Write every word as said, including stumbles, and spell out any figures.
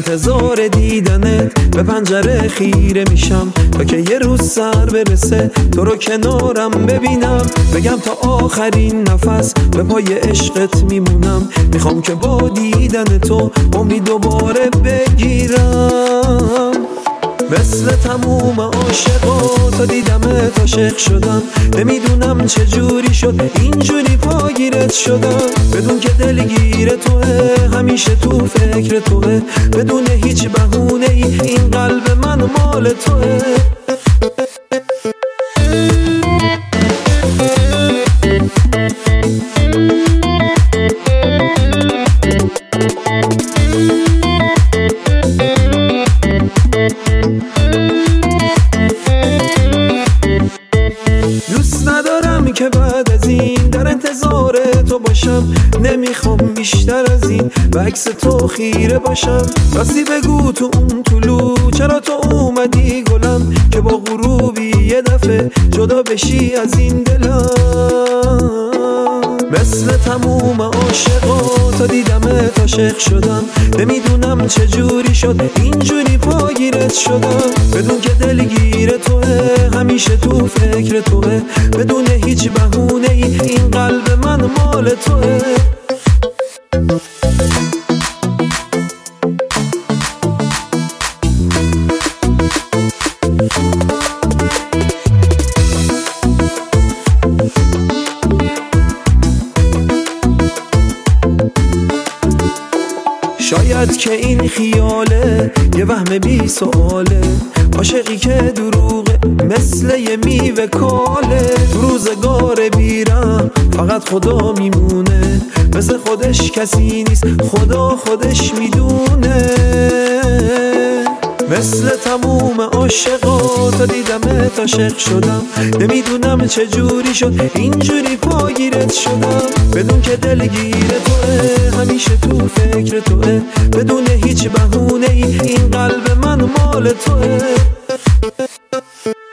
انتظار دیدنت به پنجره خیره میشم تا که یه روز سر برسه تو رو کنارم ببینم، بگم تا آخرین نفس به پای عشقت میمونم. میخوام که با دیدن تو عمری دوباره بگیرم. مثل تموم عاشقا تا دیدمت عاشق شدم، نمیدونم چه جوری شد اینجوری پاگیرت شدم. بدون که دلگیر توه، همیشه تو فکر توه، بدون هیچ بهونه ای این قلب من مال توه. دوست ندارم که بعد از این در انتظار تو باشم، نمیخوام بیشتر از این به عکس تو خیره باشم. راستی بگو تو اون طلوع چرا تو اومدی گلم، که با غروبی یه دفعه جدا بشی از این دلم. مثل تموم عاشقا تا دیدمت عاشق شدم، نمیدونم چه جوری شد اینجوری پاگیرت شدم. بدون که دلگیر توه، همیشه تو فکر توه، بدون هیچ بهونه ای این قلب من مال توه. شاید که این خیاله یه وهم بی سواله، عاشقی که دروغه مثل یه میوه کاله. تو روزگار بیرم فقط خدا میمونه، مثل خودش کسی نیست خدا خودش میدونه. مثل تموم عاشقا تا دیدمت عاشق شدم، نمیدونم چه جوری شد اینجوری پاگیرت شدم. بدون که دلگیر توه، همیشه تو فکر توه، بدون هیچ بهونه ای این قلب من مال توه.